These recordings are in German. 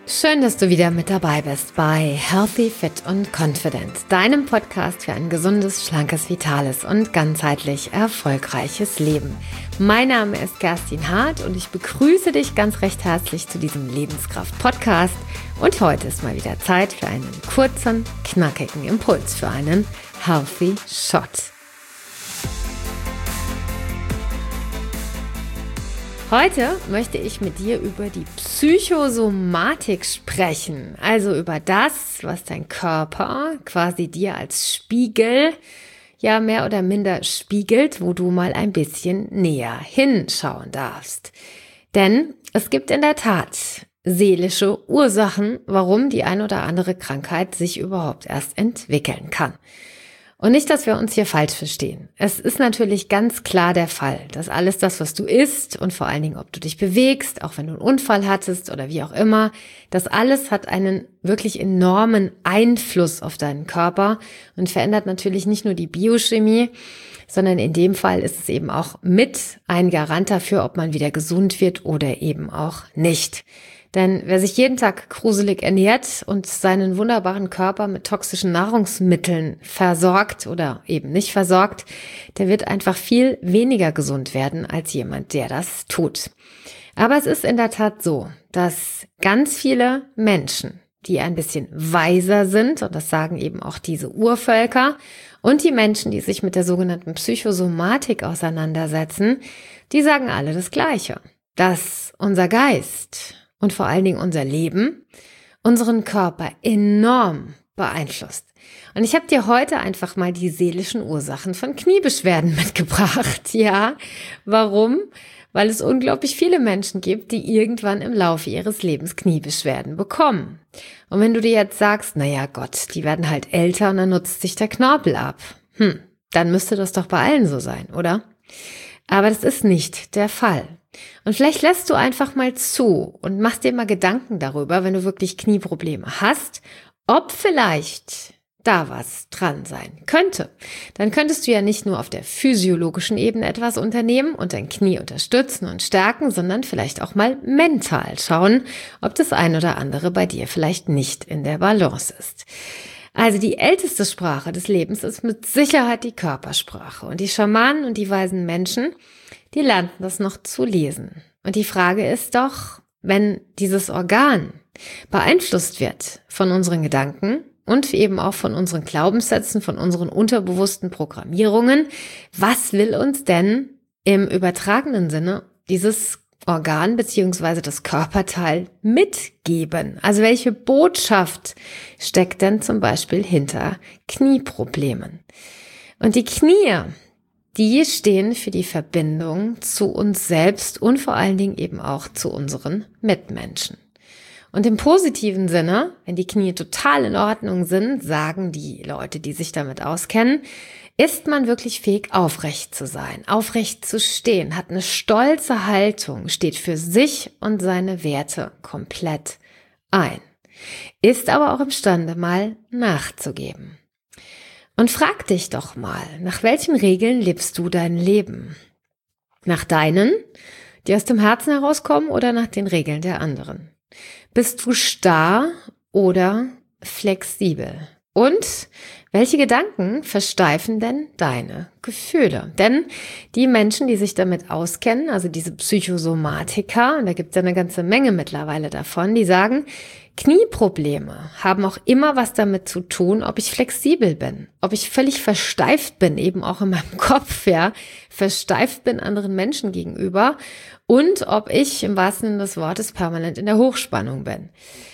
Schön, dass du wieder mit dabei bist bei Healthy, Fit und Confident, deinem Podcast für ein gesundes, schlankes, vitales und ganzheitlich erfolgreiches Leben. Mein Name ist Kerstin Hart und ich begrüße dich ganz recht herzlich zu diesem Lebenskraft-Podcast. Und heute ist mal wieder Zeit für einen kurzen, knackigen Impuls für einen Healthy Shot. Heute möchte ich mit dir über die Psychosomatik sprechen, also über das, was dein Körper quasi dir als Spiegel ja mehr oder minder spiegelt, wo du mal ein bisschen näher hinschauen darfst. Denn es gibt in der Tat seelische Ursachen, warum die ein oder andere Krankheit sich überhaupt erst entwickeln kann. Und nicht, dass wir uns hier falsch verstehen. Es ist natürlich ganz klar der Fall, dass alles das, was du isst und vor allen Dingen, ob du dich bewegst, auch wenn du einen Unfall hattest oder wie auch immer, das alles hat einen wirklich enormen Einfluss auf deinen Körper und verändert natürlich nicht nur die Biochemie, sondern in dem Fall ist es eben auch mit ein Garant dafür, ob man wieder gesund wird oder eben auch nicht. Denn wer sich jeden Tag gruselig ernährt und seinen wunderbaren Körper mit toxischen Nahrungsmitteln versorgt oder eben nicht versorgt, der wird einfach viel weniger gesund werden als jemand, der das tut. Aber es ist in der Tat so, dass ganz viele Menschen, die ein bisschen weiser sind, und das sagen eben auch diese Urvölker, und die Menschen, die sich mit der sogenannten Psychosomatik auseinandersetzen, die sagen alle das Gleiche, dass unser Geist und vor allen Dingen unser Leben unseren Körper enorm beeinflusst. Und ich habe dir heute einfach mal die seelischen Ursachen von Kniebeschwerden mitgebracht. Ja, warum? Weil es unglaublich viele Menschen gibt, die irgendwann im Laufe ihres Lebens Kniebeschwerden bekommen. Und wenn du dir jetzt sagst, naja Gott, die werden halt älter und dann nutzt sich der Knorpel ab. Dann müsste das doch bei allen so sein, oder? Aber das ist nicht der Fall. Und vielleicht lässt du einfach mal zu und machst dir mal Gedanken darüber, wenn du wirklich Knieprobleme hast, ob vielleicht da was dran sein könnte. Dann könntest du ja nicht nur auf der physiologischen Ebene etwas unternehmen und dein Knie unterstützen und stärken, sondern vielleicht auch mal mental schauen, ob das ein oder andere bei dir vielleicht nicht in der Balance ist. Also die älteste Sprache des Lebens ist mit Sicherheit die Körpersprache. Und die Schamanen und die weisen Menschen, die lernten das noch zu lesen. Und die Frage ist doch, wenn dieses Organ beeinflusst wird von unseren Gedanken und eben auch von unseren Glaubenssätzen, von unseren unterbewussten Programmierungen, was will uns denn im übertragenen Sinne dieses Organ bzw. das Körperteil mitgeben? Also welche Botschaft steckt denn zum Beispiel hinter Knieproblemen? Und die Knie, die stehen für die Verbindung zu uns selbst und vor allen Dingen eben auch zu unseren Mitmenschen. Und im positiven Sinne, wenn die Knie total in Ordnung sind, sagen die Leute, die sich damit auskennen, ist man wirklich fähig, aufrecht zu sein, aufrecht zu stehen, hat eine stolze Haltung, steht für sich und seine Werte komplett ein, ist aber auch imstande, mal nachzugeben. Und frag dich doch mal, nach welchen Regeln lebst du dein Leben? Nach deinen, die aus dem Herzen herauskommen, oder nach den Regeln der anderen? Bist du starr oder flexibel? Und welche Gedanken versteifen denn deine Gefühle? Denn die Menschen, die sich damit auskennen, also diese Psychosomatiker, und da gibt es ja eine ganze Menge mittlerweile davon, die sagen, Knieprobleme haben auch immer was damit zu tun, ob ich flexibel bin, ob ich völlig versteift bin, eben auch in meinem Kopf, ja, versteift bin anderen Menschen gegenüber und ob ich im wahrsten Sinne des Wortes permanent in der Hochspannung bin.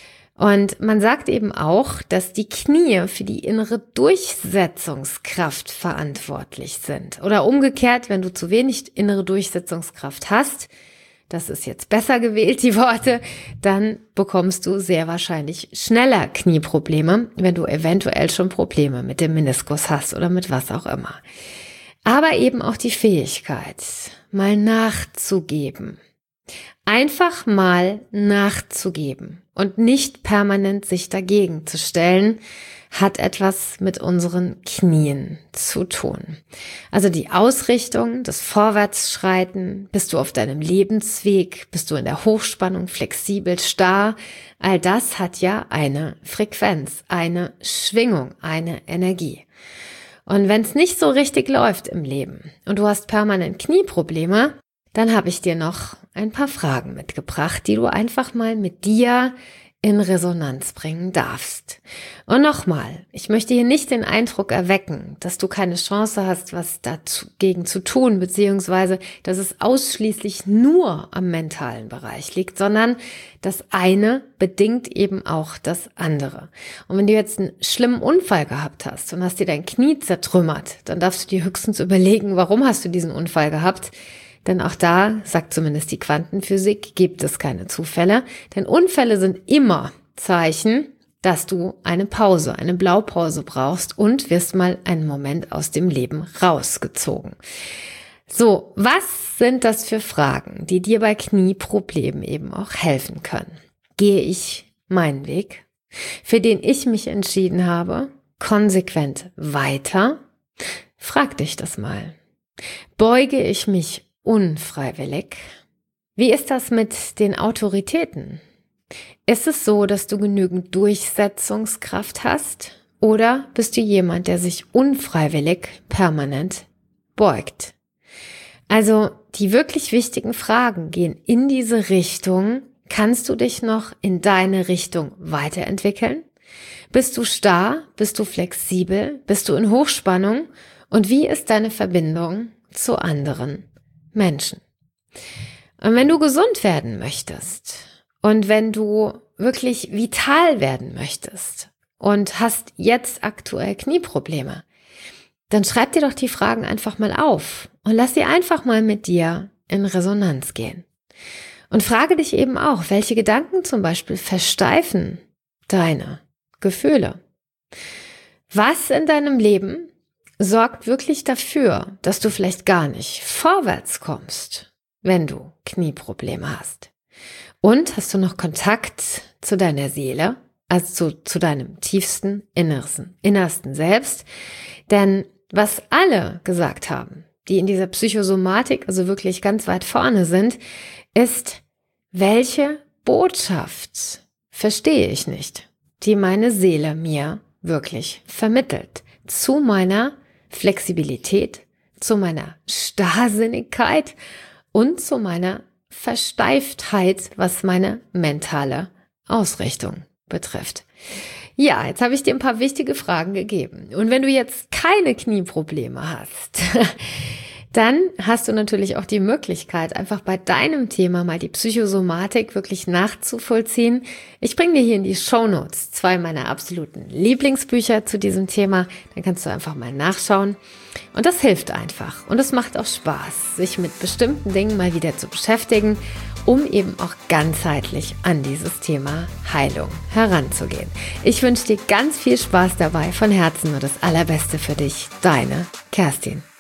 Und man sagt eben auch, dass die Knie für die innere Durchsetzungskraft verantwortlich sind. Oder umgekehrt, wenn du zu wenig innere Durchsetzungskraft hast, das ist jetzt besser gewählt, die Worte, dann bekommst du sehr wahrscheinlich schneller Knieprobleme, wenn du eventuell schon Probleme mit dem Meniskus hast oder mit was auch immer. Aber eben auch die Fähigkeit, mal nachzugeben, Einfach mal nachzugeben und nicht permanent sich dagegen zu stellen, hat etwas mit unseren Knien zu tun. Also die Ausrichtung, das Vorwärtsschreiten, bist du auf deinem Lebensweg, bist du in der Hochspannung, flexibel, starr, all das hat ja eine Frequenz, eine Schwingung, eine Energie. Und wenn es nicht so richtig läuft im Leben und du hast permanent Knieprobleme, dann habe ich dir noch ein paar Fragen mitgebracht, die du einfach mal mit dir in Resonanz bringen darfst. Und nochmal, ich möchte hier nicht den Eindruck erwecken, dass du keine Chance hast, was dagegen zu tun, beziehungsweise, dass es ausschließlich nur am mentalen Bereich liegt, sondern das eine bedingt eben auch das andere. Und wenn du jetzt einen schlimmen Unfall gehabt hast und hast dir dein Knie zertrümmert, dann darfst du dir höchstens überlegen, warum hast du diesen Unfall gehabt? Denn auch da, sagt zumindest die Quantenphysik, gibt es keine Zufälle. Denn Unfälle sind immer Zeichen, dass du eine Pause, eine Blaupause brauchst und wirst mal einen Moment aus dem Leben rausgezogen. So, was sind das für Fragen, die dir bei Knieproblemen eben auch helfen können? Gehe ich meinen Weg, für den ich mich entschieden habe, konsequent weiter? Frag dich das mal. Beuge ich mich unfreiwillig? Wie ist das mit den Autoritäten? Ist es so, dass du genügend Durchsetzungskraft hast? Oder bist du jemand, der sich unfreiwillig permanent beugt? Also die wirklich wichtigen Fragen gehen in diese Richtung. Kannst du dich noch in deine Richtung weiterentwickeln? Bist du starr? Bist du flexibel? Bist du in Hochspannung? Und wie ist deine Verbindung zu anderen Menschen? Und wenn du gesund werden möchtest und wenn du wirklich vital werden möchtest und hast jetzt aktuell Knieprobleme, dann schreib dir doch die Fragen einfach mal auf und lass sie einfach mal mit dir in Resonanz gehen. Und frage dich eben auch, welche Gedanken zum Beispiel versteifen deine Gefühle? Was in deinem Leben sorgt wirklich dafür, dass du vielleicht gar nicht vorwärts kommst, wenn du Knieprobleme hast? Und hast du noch Kontakt zu deiner Seele, also zu deinem tiefsten, innersten Selbst? Denn was alle gesagt haben, die in dieser Psychosomatik, also wirklich ganz weit vorne sind, ist, welche Botschaft verstehe ich nicht, die meine Seele mir wirklich vermittelt, zu meiner Flexibilität, zu meiner Starrsinnigkeit und zu meiner Versteiftheit, was meine mentale Ausrichtung betrifft. Ja, jetzt habe ich dir ein paar wichtige Fragen gegeben. Und wenn du jetzt keine Knieprobleme hast, dann hast du natürlich auch die Möglichkeit, einfach bei deinem Thema mal die Psychosomatik wirklich nachzuvollziehen. Ich bringe dir hier in die Shownotes 2 meiner absoluten Lieblingsbücher zu diesem Thema. Dann kannst du einfach mal nachschauen. Und das hilft einfach. Und es macht auch Spaß, sich mit bestimmten Dingen mal wieder zu beschäftigen, um eben auch ganzheitlich an dieses Thema Heilung heranzugehen. Ich wünsche dir ganz viel Spaß dabei. Von Herzen nur das Allerbeste für dich. Deine Kerstin.